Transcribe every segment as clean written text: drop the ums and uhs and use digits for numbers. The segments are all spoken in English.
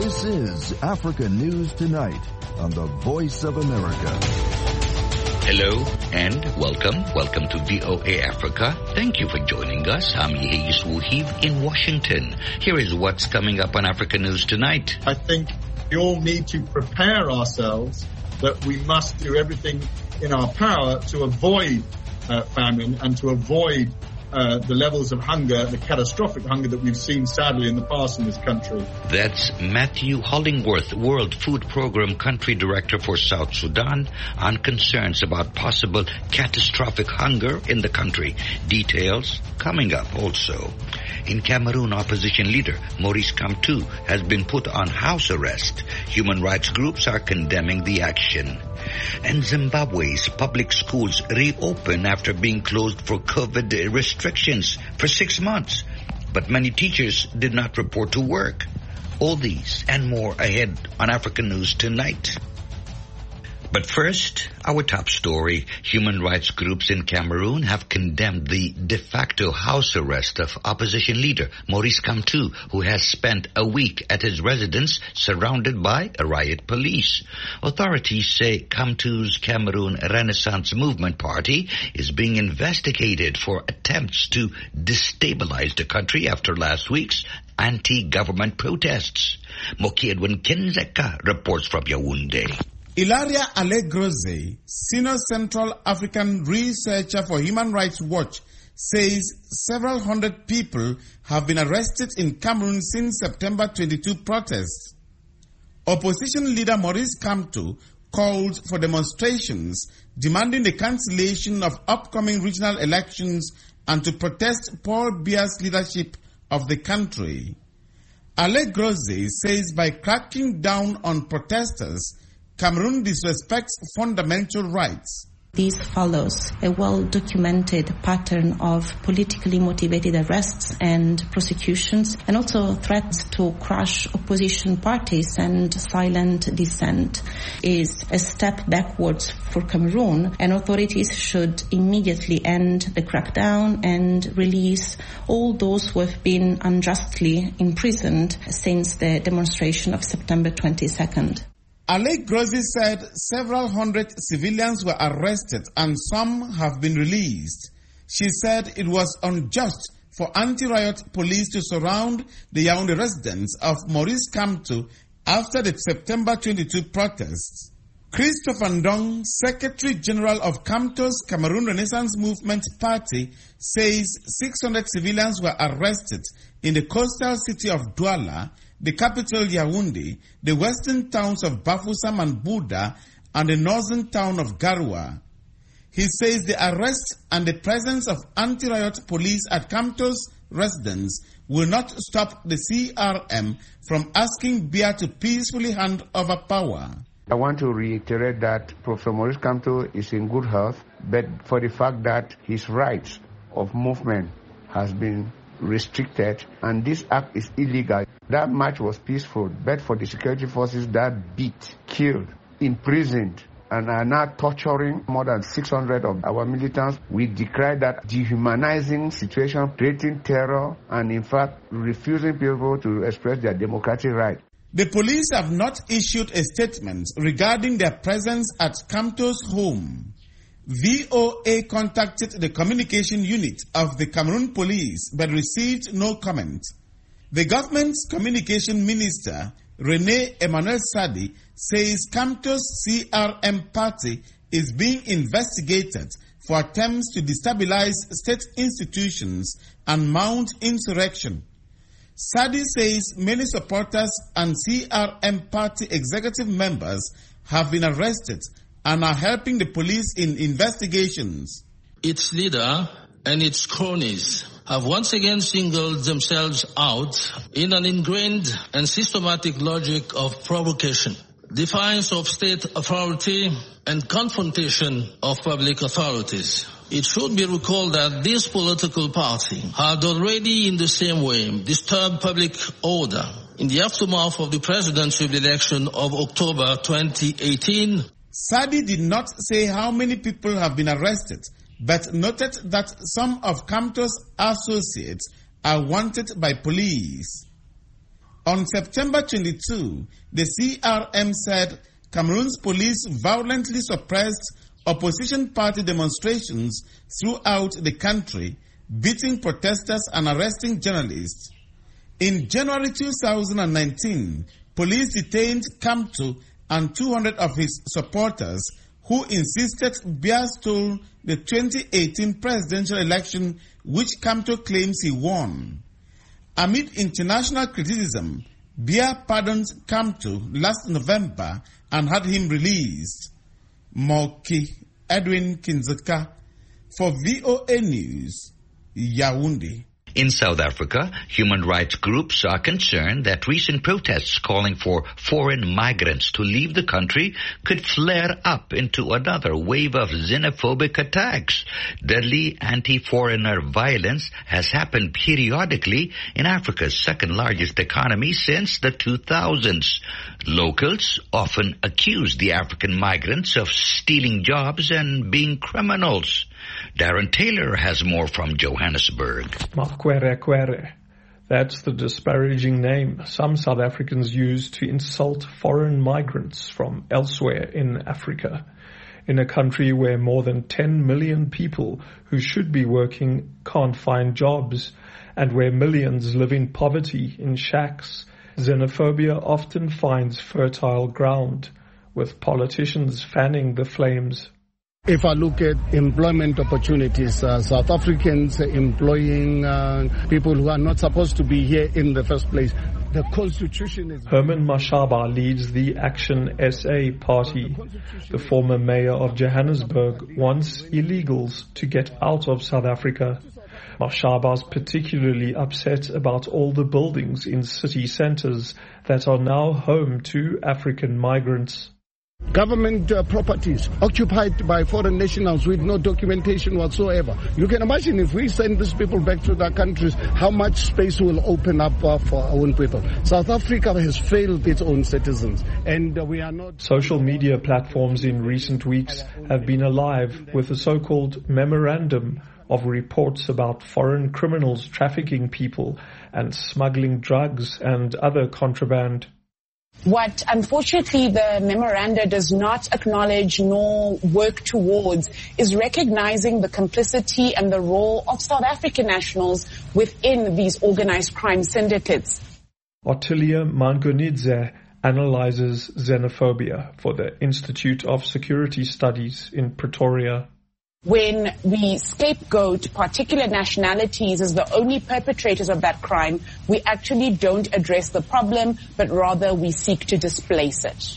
This is Africa News Tonight on the Voice of America. Hello and welcome. Welcome to VOA Africa. Thank you for joining us. I'm Yehis Wuhiv in Washington. Here is what's coming up on Africa News Tonight. I think we all need to prepare ourselves that we must do everything in our power to avoid famine and to avoid the levels of hunger, the catastrophic hunger that we've seen sadly in the past in this country. That's Matthew Hollingworth, World Food Program Country Director for South Sudan, on concerns about possible catastrophic hunger in the country. Details coming up also. In Cameroon, opposition leader Maurice Kamto has been put on house arrest. Human rights groups are condemning the action. And Zimbabwe's public schools reopen after being closed for COVID restrictions for 6 months. But many teachers did not report to work. All these and more ahead on African News Tonight. But first, our top story. Human rights groups in Cameroon have condemned the de facto house arrest of opposition leader Maurice Kamto, who has spent a week at his residence surrounded by a riot police. Authorities say Kamto's Cameroon Renaissance Movement Party is being investigated for attempts to destabilize the country after last week's anti-government protests. Moki Edwin Kinzeka reports from Yaoundé. Ilaria Alegroze, Senior Central African researcher for Human Rights Watch, says several hundred people have been arrested in Cameroon since September 22 protests. Opposition leader Maurice Kamto called for demonstrations demanding the cancellation of upcoming regional elections and to protest Paul Biya's leadership of the country. Alegroze says by cracking down on protesters, Cameroon disrespects fundamental rights. This follows a well-documented pattern of politically motivated arrests and prosecutions, and also threats to crush opposition parties and silent dissent. Is a step backwards for Cameroon, and authorities should immediately end the crackdown and release all those who have been unjustly imprisoned since the demonstration of September 22nd. Alegroze said several hundred civilians were arrested and some have been released. She said it was unjust for anti-riot police to surround the Yaoundé residence of Maurice Kamto after the September 22 protests. Christopher Ndong, Secretary General of Kamto's Cameroon Renaissance Movement Party, says 600 civilians were arrested in the coastal city of Douala, the capital Yaoundé, the western towns of Bafoussam and Bouda, and the northern town of Garoua. He says the arrest and the presence of anti-riot police at Kamto's residence will not stop the CRM from asking Biya to peacefully hand over power. I want to reiterate that Professor Maurice Kamto is in good health, but for the fact that his rights of movement has been restricted and this act is illegal. That march was peaceful, but for the security forces that beat, killed, imprisoned, and are now torturing more than 600 of our militants, we decry that dehumanizing situation, creating terror, and in fact refusing people to express their democratic right. The police have not issued a statement regarding their presence at Kamto's home. VOA contacted the communication unit of the Cameroon Police but received no comment. The government's communication minister, René Emmanuel Sadi, says Kamto's CRM party is being investigated for attempts to destabilize state institutions and mount insurrection. Sadi says many supporters and CRM party executive members have been arrested and are helping the police in investigations. Its leader and its cronies have once again singled themselves out in an ingrained and systematic logic of provocation, defiance of state authority, and confrontation of public authorities. It should be recalled that this political party had already in the same way disturbed public order in the aftermath of the presidential election of October 2018. Sadi did not say how many people have been arrested, but noted that some of Kamto's associates are wanted by police. On September 22, the CRM said Cameroon's police violently suppressed opposition party demonstrations throughout the country, beating protesters and arresting journalists. In January 2019, police detained Kamto and 200 of his supporters who insisted Biya stole the 2018 presidential election, which Kamto claims he won. Amid international criticism, Biya pardoned Kamto last November and had him released. Moki Edwin Kinzeka for VOA News, Yaoundé. In South Africa, human rights groups are concerned that recent protests calling for foreign migrants to leave the country could flare up into another wave of xenophobic attacks. Deadly anti-foreigner violence has happened periodically in Africa's second largest economy since the 2000s. Locals often accuse the African migrants of stealing jobs and being criminals. Darren Taylor has more from Johannesburg. Makwere. That's the disparaging name some South Africans use to insult foreign migrants from elsewhere in Africa. In a country where more than 10 million people who should be working can't find jobs, and where millions live in poverty in shacks, xenophobia often finds fertile ground, with politicians fanning the flames. If I look at employment opportunities, South Africans employing people who are not supposed to be here in the first place, the Constitution is... Herman Mashaba leads the Action SA party. The former mayor of Johannesburg wants illegals to get out of South Africa. Mashaba's particularly upset about all the buildings in city centres that are now home to African migrants. Government properties occupied by foreign nationals with no documentation whatsoever. You can imagine if we send these people back to their countries, how much space will open up for our own people. South Africa has failed its own citizens, and we are not... Social media platforms in recent weeks have been alive with a so-called memorandum of reports about foreign criminals trafficking people and smuggling drugs and other contraband. What, unfortunately, the memoranda does not acknowledge nor work towards is recognizing the complicity and the role of South African nationals within these organized crime syndicates. Ottilia Mangonidze analyzes xenophobia for the Institute of Security Studies in Pretoria. When we scapegoat particular nationalities as the only perpetrators of that crime, we actually don't address the problem, but rather we seek to displace it.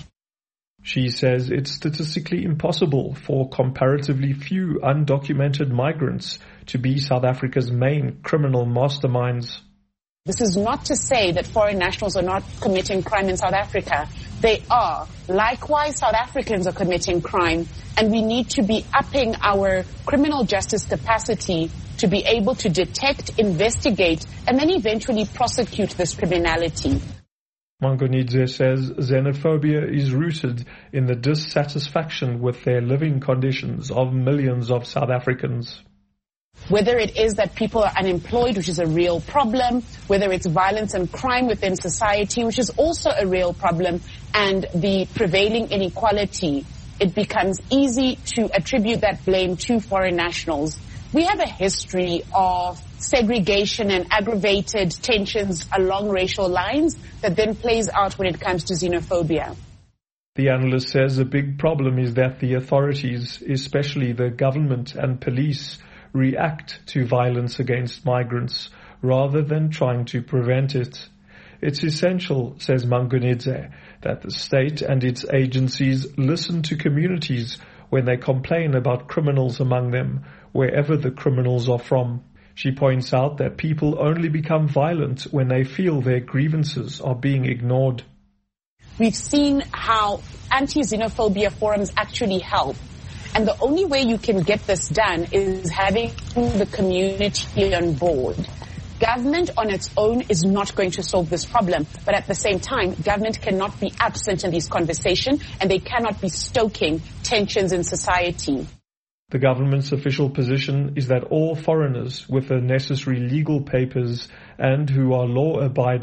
She says it's statistically impossible for comparatively few undocumented migrants to be South Africa's main criminal masterminds. This is not to say that foreign nationals are not committing crime in South Africa. They are. Likewise, South Africans are committing crime, and we need to be upping our criminal justice capacity to be able to detect, investigate, and then eventually prosecute this criminality. Mangonidze says xenophobia is rooted in the dissatisfaction with their living conditions of millions of South Africans. Whether it is that people are unemployed, which is a real problem, whether it's violence and crime within society, which is also a real problem, and the prevailing inequality, it becomes easy to attribute that blame to foreign nationals. We have a history of segregation and aggravated tensions along racial lines that then plays out when it comes to xenophobia. The analyst says a big problem is that the authorities, especially the government and police, react to violence against migrants rather than trying to prevent it. It's essential, says Mangonidze, that the state and its agencies listen to communities when they complain about criminals among them, wherever the criminals are from. She points out that people only become violent when they feel their grievances are being ignored. We've seen how anti-xenophobia forums actually help. And the only way you can get this done is having the community on board. Government on its own is not going to solve this problem, but at the same time, government cannot be absent in these conversations, and they cannot be stoking tensions in society. The government's official position is that all foreigners with the necessary legal papers and who are law-abiding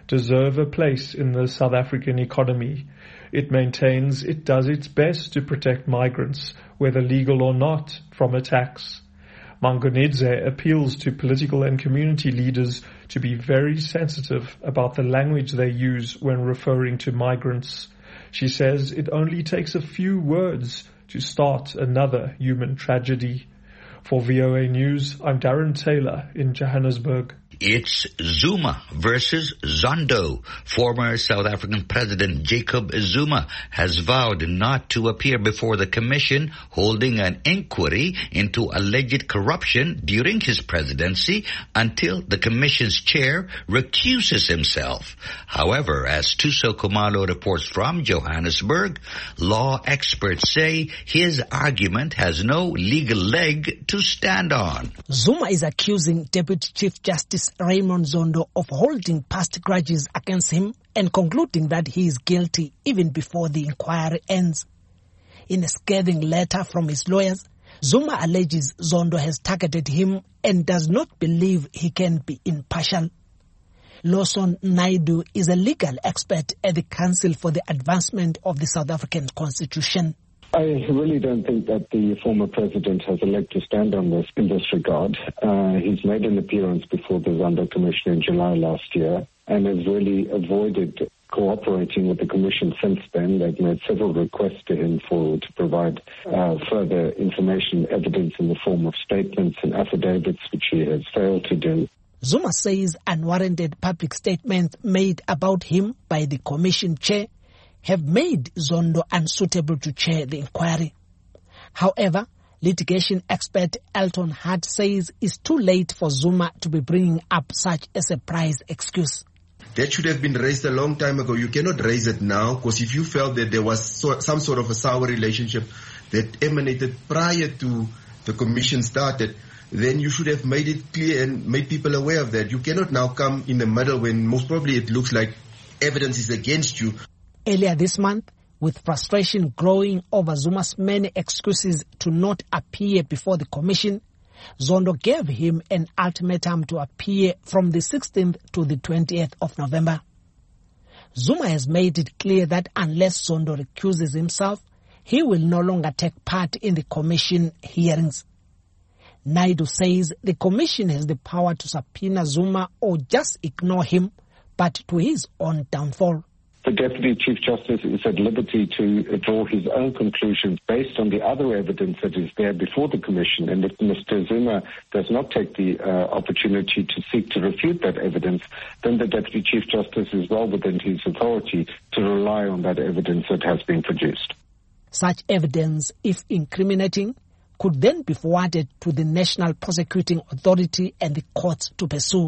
deserve a place in the South African economy. It maintains it does its best to protect migrants, whether legal or not, from attacks. Mangonedze appeals to political and community leaders to be very sensitive about the language they use when referring to migrants. She says it only takes a few words to start another human tragedy. For VOA News, I'm Darren Taylor in Johannesburg. It's Zuma versus Zondo. Former South African President Jacob Zuma has vowed not to appear before the commission holding an inquiry into alleged corruption during his presidency until the commission's chair recuses himself. However, as Tuso Kumalo reports from Johannesburg, law experts say his argument has no legal leg to stand on. Zuma is accusing Deputy Chief Justice Raymond Zondo of holding past grudges against him and concluding that he is guilty even before the inquiry ends. In a scathing letter from his lawyers, Zuma alleges Zondo has targeted him and does not believe he can be impartial. Lawson Naidu is a legal expert at the Council for the Advancement of the South African Constitution. I really don't think that the former president has a leg to stand on this in this regard. He's made an appearance before the Zondo Commission in July last year and has really avoided cooperating with the commission since then. They've made several requests to him to provide further information, evidence in the form of statements and affidavits, which he has failed to do. Zuma says unwarranted public statements made about him by the commission chair have made Zondo unsuitable to chair the inquiry. However, litigation expert Elton Hart says it's too late for Zuma to be bringing up such a surprise excuse. That should have been raised a long time ago. You cannot raise it now, because if you felt that there was some sort of a sour relationship that emanated prior to the commission started, then you should have made it clear and made people aware of that. You cannot now come in the middle when most probably it looks like evidence is against you. Earlier this month, with frustration growing over Zuma's many excuses to not appear before the commission, Zondo gave him an ultimatum to appear from the 16th to the 20th of November. Zuma has made it clear that unless Zondo recuses himself, he will no longer take part in the commission hearings. Naidu says the commission has the power to subpoena Zuma or just ignore him, but to his own downfall. The Deputy Chief Justice is at liberty to draw his own conclusions based on the other evidence that is there before the Commission. And if Mr. Zuma does not take the opportunity to seek to refute that evidence, then the Deputy Chief Justice is well within his authority to rely on that evidence that has been produced. Such evidence, if incriminating, could then be forwarded to the National Prosecuting Authority and the courts to pursue.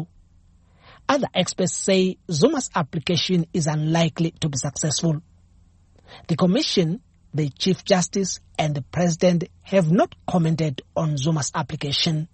Other experts say Zuma's application is unlikely to be successful. The Commission, the Chief Justice and the President have not commented on Zuma's application.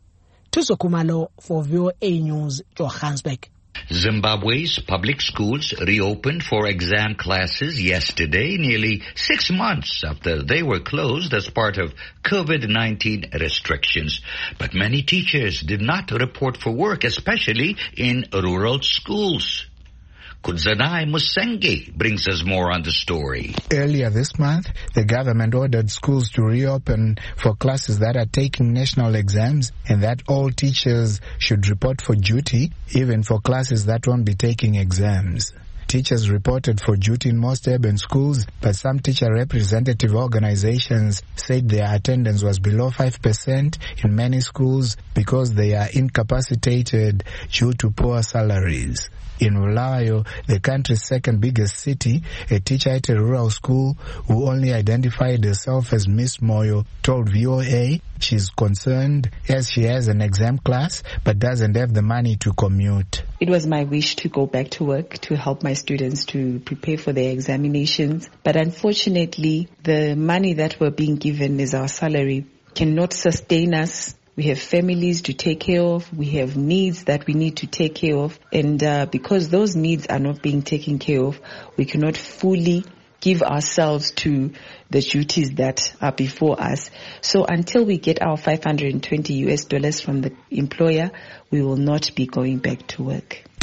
Tuso Kumalo for VOA News, Johannesburg. Zimbabwe's public schools reopened for exam classes yesterday, nearly 6 months after they were closed as part of COVID-19 restrictions. But many teachers did not report for work, especially in rural schools. Kudzanai Musenge brings us more on the story. Earlier this month, the government ordered schools to reopen for classes that are taking national exams and that all teachers should report for duty, even for classes that won't be taking exams. Teachers reported for duty in most urban schools, but some teacher representative organizations said their attendance was below 5% in many schools because they are incapacitated due to poor salaries. In Bulawayo, the country's second biggest city, a teacher at a rural school who only identified herself as Miss Moyo told VOA she's concerned as she has an exam class but doesn't have the money to commute. It was my wish to go back to work to help my students to prepare for their examinations. But unfortunately, the money that we're being given as our salary cannot sustain us. We have families to take care of. We have needs that we need to take care of. And because those needs are not being taken care of, we cannot fully give ourselves to the duties that are before us. So until we get our $520 from the employer, we will not be going back to work.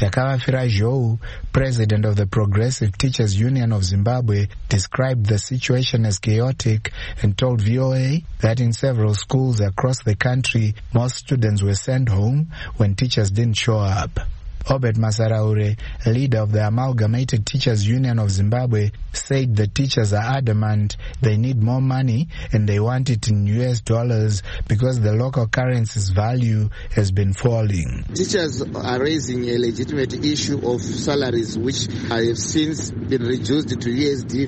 Takawafira Jou, president of the Progressive Teachers Union of Zimbabwe, described the situation as chaotic and told VOA that in several schools across the country, most students were sent home when teachers didn't show up. Obed Masaraure, leader of the Amalgamated Teachers Union of Zimbabwe, said the teachers are adamant they need more money and they want it in US dollars because the local currency's value has been falling. Teachers are raising a legitimate issue of salaries which have since been reduced to USD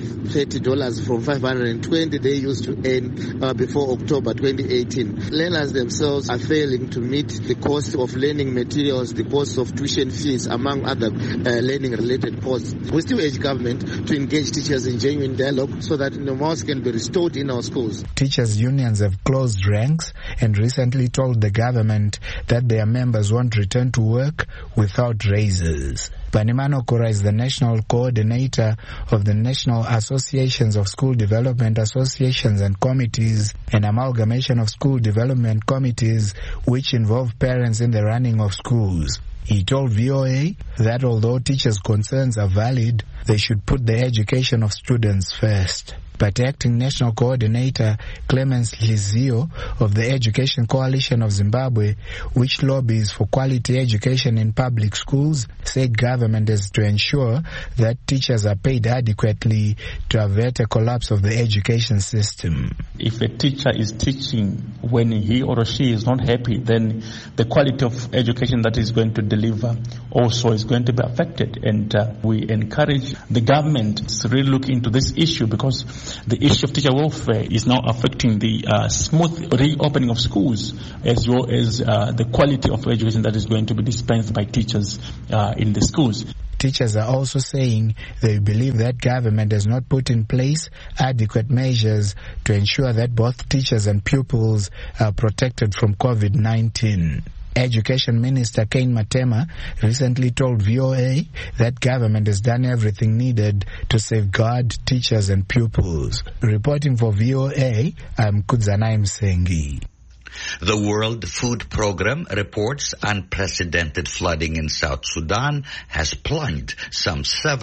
$30 from $520 they used to earn before October 2018. Learners themselves are failing to meet the cost of learning materials, the cost of tuition fees, among other learning-related costs. We still urge government to engage teachers in genuine dialogue so that normalcy can be restored in our schools. Teachers' unions have closed ranks and recently told the government that their members won't return to work without raises. Banimano Kura is the national coordinator of the National Associations of School Development Associations and Committees, an amalgamation of school development committees which involve parents in the running of schools. He told VOA that although teachers' concerns are valid, they should put the education of students first. But acting national coordinator Clemens Lizio of the Education Coalition of Zimbabwe, which lobbies for quality education in public schools, said government is to ensure that teachers are paid adequately to avert a collapse of the education system. If a teacher is teaching when he or she is not happy, then the quality of education that is going to deliver also is going to be affected. And we encourage the government to really look into this issue because the issue of teacher welfare is now affecting the smooth reopening of schools as well as the quality of education that is going to be dispensed by teachers in the schools. Teachers are also saying they believe that government has not put in place adequate measures to ensure that both teachers and pupils are protected from COVID-19. Education Minister Kane Matema recently told VOA that government has done everything needed to safeguard teachers and pupils. Reporting for VOA, I'm Kudzanai Msengi. The World Food Programme reports unprecedented flooding in South Sudan has plunged some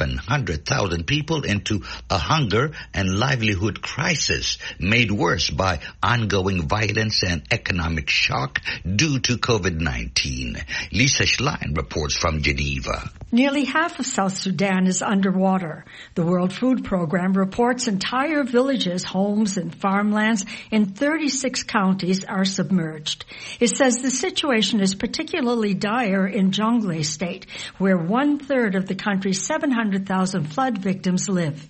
700,000 people into a hunger and livelihood crisis made worse by ongoing violence and economic shock due to COVID-19. Lisa Schlein reports from Geneva. Nearly half of South Sudan is underwater. The World Food Programme reports entire villages, homes, and farmlands in 36 counties are submerged. It says the situation is particularly dire in Jonglei State, where 1/3 of the country's 700,000 flood victims live.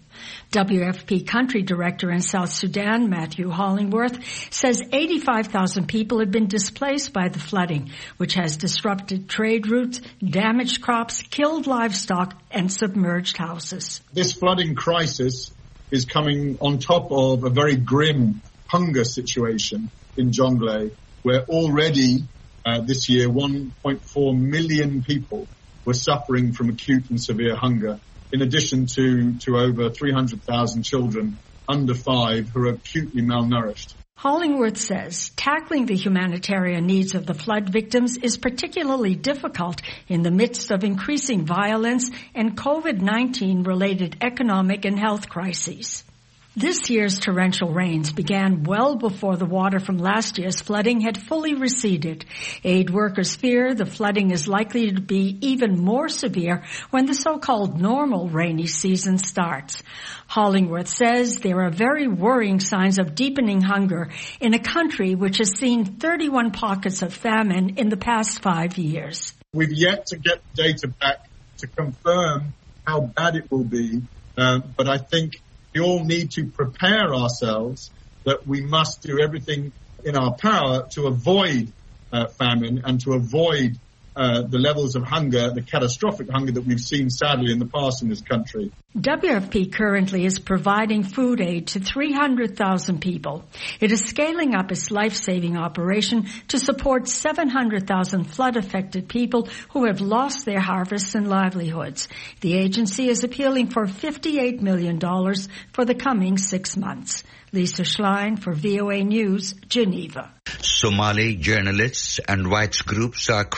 WFP Country Director in South Sudan, Matthew Hollingworth, says 85,000 people have been displaced by the flooding, which has disrupted trade routes, damaged crops, killed livestock, and submerged houses. This flooding crisis is coming on top of a very grim hunger situation in Jonglei, where already this year 1.4 million people were suffering from acute and severe hunger, in addition to over 300,000 children under 5 who are acutely malnourished. Hollingworth says tackling the humanitarian needs of the flood victims is particularly difficult in the midst of increasing violence and COVID-19 related economic and health crises. This year's torrential rains began well before the water from last year's flooding had fully receded. Aid workers fear the flooding is likely to be even more severe when the so-called normal rainy season starts. Hollingworth says there are very worrying signs of deepening hunger in a country which has seen 31 pockets of famine in the past 5 years. We've yet to get data back to confirm how bad it will be, but I think we all need to prepare ourselves that we must do everything in our power to avoid famine and to avoid the levels of hunger, the catastrophic hunger that we've seen sadly in the past in this country. WFP currently is providing food aid to 300,000 people. It is scaling up its life-saving operation to support 700,000 flood-affected people who have lost their harvests and livelihoods. The agency is appealing for $58 million for the coming 6 months. Lisa Schlein for VOA News, Geneva. Somali journalists and rights groups are criticizing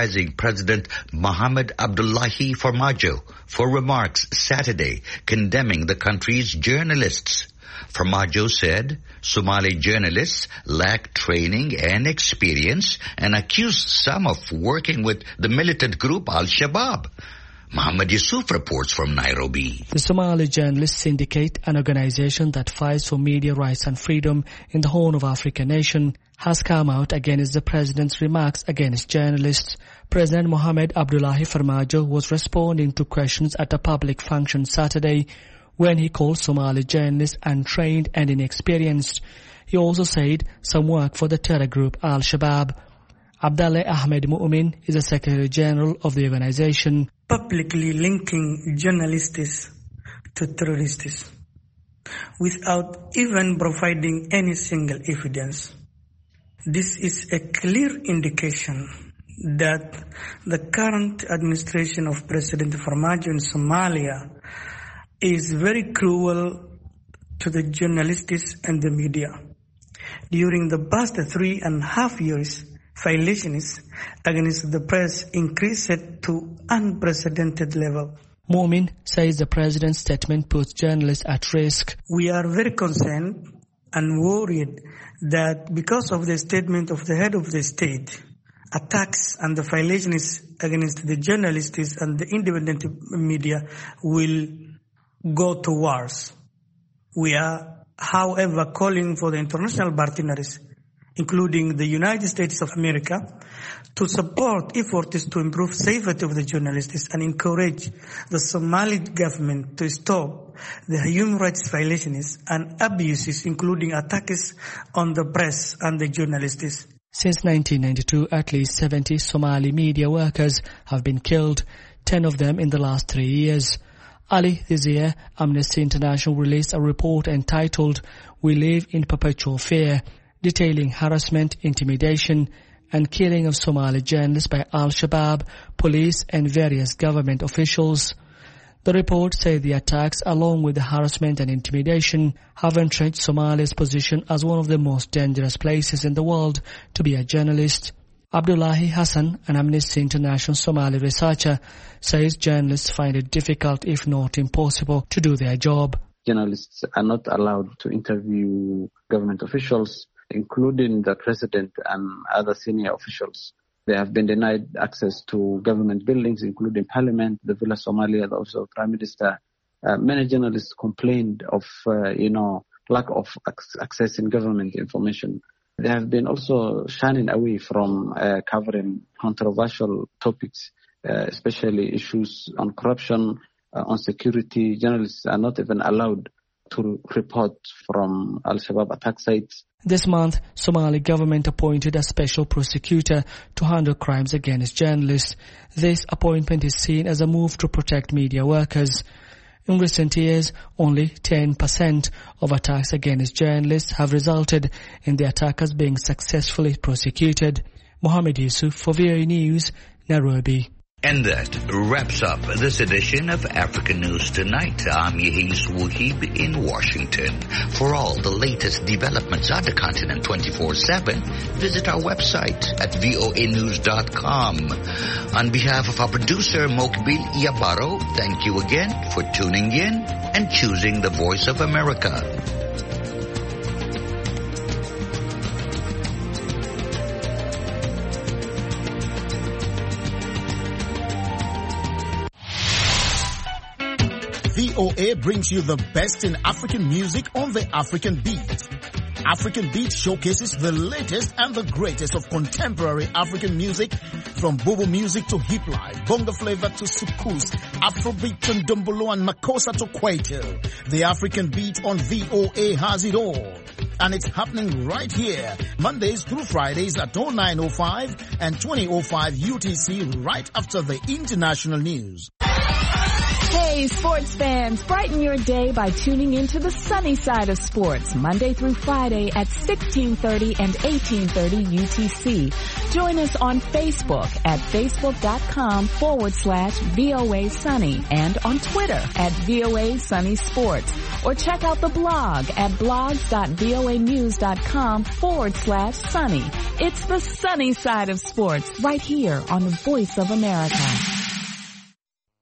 criticizing President Mohamed Abdullahi Farmajo for remarks Saturday condemning the country's journalists. Farmajo said Somali journalists lack training and experience and accused some of working with the militant group Al-Shabaab. Muhammad Yusuf reports from Nairobi. The Somali Journalists Syndicate, an organization that fights for media rights and freedom in the Horn of Africa nation, has come out against the president's remarks against journalists. President Mohamed Abdullahi Farmajo was responding to questions at a public function Saturday when he called Somali journalists untrained and inexperienced. He also said some work for the terror group Al-Shabaab. Abdallah Ahmed Mu'min is the Secretary General of the organization. Publicly linking journalists to terrorists without even providing any single evidence. This is a clear indication that the current administration of President Farmajo in Somalia is very cruel to the journalists and the media. During the past 3.5 years, violations against the press increased to unprecedented level. Mu'min says the president's statement puts journalists at risk. We are very concerned and worried that because of the statement of the head of the state, attacks and the violations against the journalists and the independent media will go to wars. We are, however, calling for the international partners, including the United States of America, to support efforts to improve safety of the journalists and encourage the Somali government to stop the human rights violations and abuses, including attacks on the press and the journalists. Since 1992, at least 70 Somali media workers have been killed, 10 of them in the last 3 years. Early this year, Amnesty International released a report entitled "We Live in Perpetual Fear," detailing harassment, intimidation, and killing of Somali journalists by Al-Shabaab, police, and various government officials. The report said the attacks, along with the harassment and intimidation, have entrenched Somalia's position as one of the most dangerous places in the world to be a journalist. Abdullahi Hassan, an Amnesty International Somali researcher, says journalists find it difficult, if not impossible, to do their job. Journalists are not allowed to interview government officials, including the president and other senior officials. They have been denied access to government buildings, including Parliament, the Villa Somalia, the Office of Prime Minister. Many journalists complained of, lack of accessing government information. They have been also shying away from covering controversial topics, especially issues on corruption, on security. Journalists are not even allowed to report from Al-Shabaab attack sites. This month, Somali government appointed a special prosecutor to handle crimes against journalists. This appointment is seen as a move to protect media workers. In recent years, only 10% of attacks against journalists have resulted in the attackers being successfully prosecuted. Mohammed Yusuf for VOA News, Nairobi. And that wraps up this edition of African News Tonight. I'm Yahis Wuhib in Washington. For all the latest developments on the continent 24/7, visit our website at voanews.com. On behalf of our producer, Mokbil Iabaro, thank you again for tuning in and choosing the Voice of America. VOA brings you the best in African music on the African Beat. African Beat showcases the latest and the greatest of contemporary African music, from Bobo music to hip life, bongo flavor to soukous, Afrobeat to ndombolo and makossa to kwaito. The African Beat on VOA has it all. And it's happening right here, Mondays through Fridays at 09:05 and 20:05 UTC, right after the international news. Hey, sports fans, brighten your day by tuning into the sunny side of sports, Monday through Friday at 1630 and 1830 UTC. Join us on Facebook at facebook.com/VOA Sunny and on Twitter at VOA Sunny Sports. Or check out the blog at blogs.voanews.com/sunny. It's the sunny side of sports right here on the Voice of America.